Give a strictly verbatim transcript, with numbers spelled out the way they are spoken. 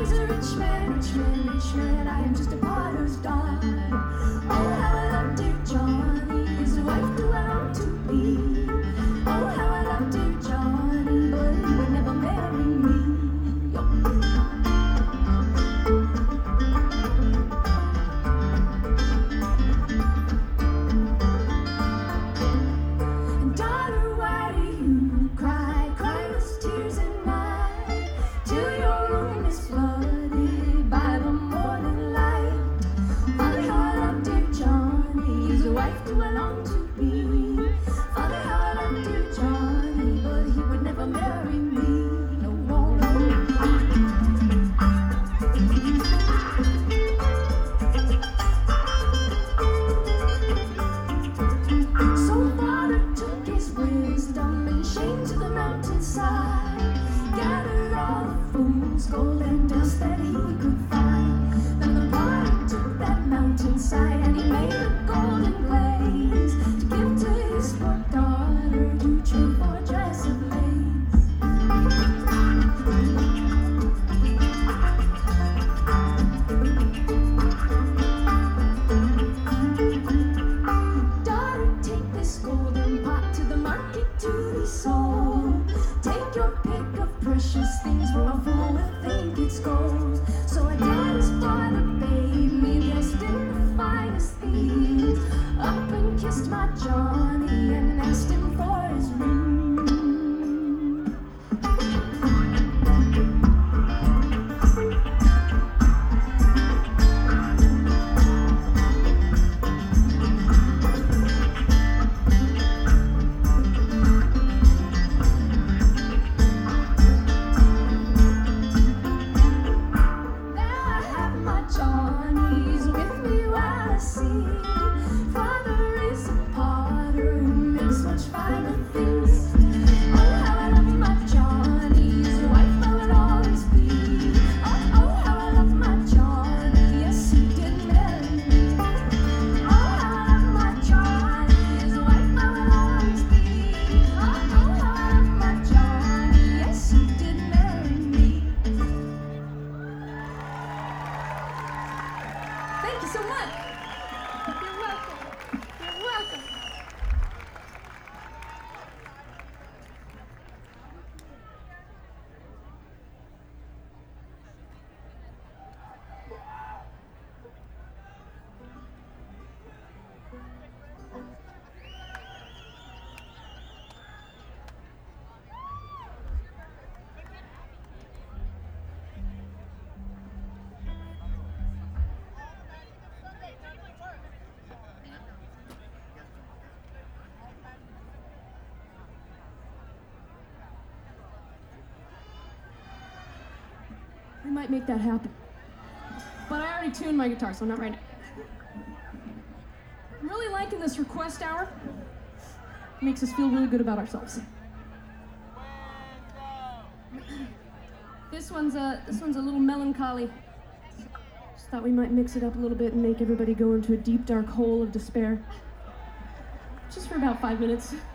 is a rich man, rich man, rich man. I am just a potter's daughter. Oh, how I love dear Johnny. His wife do I long to be. Oh, how I love dear Johnny, but he would never marry me. And daughter, why do you cry? Cry those tears at night till your room is flooded by the morning light. Father, how I love dear Johnny. His wife do I long to be. Father, how I love dear Johnny, but he would never marry me. No, no, no. So father took his wisdom and chained to the mountainside, gathered all the fool's gold and dust that he could find. Then the potter took that mountainside and he made a golden blaze to give to his poor daughter to trade for a dress of lace. Daughter, take this golden pot to the market to be sold. Take your pick of precious things, for a fool will think it's gold. So I danced for the baby, dressed in the finest things, up and kissed my Johnny and asked him for his ring. Now I have my Johnnies with me while I sing. Father is a potter who makes much finer things. Oh, how I love my Johnny, his wife I will always be. Oh, oh, how I love my Johnny, yes, he did marry me. Oh, how I love my Johnny, his wife I will always be. Oh, oh, how I love my Johnny, yes, he did marry me. Thank you so much. You're welcome. You're welcome. We might make that happen. But I already tuned my guitar, so not right now. I'm really liking this request hour. Makes us feel really good about ourselves. This one's a this one's a little melancholy. Just thought we might mix it up a little bit and make everybody go into a deep, dark hole of despair. Just for about five minutes.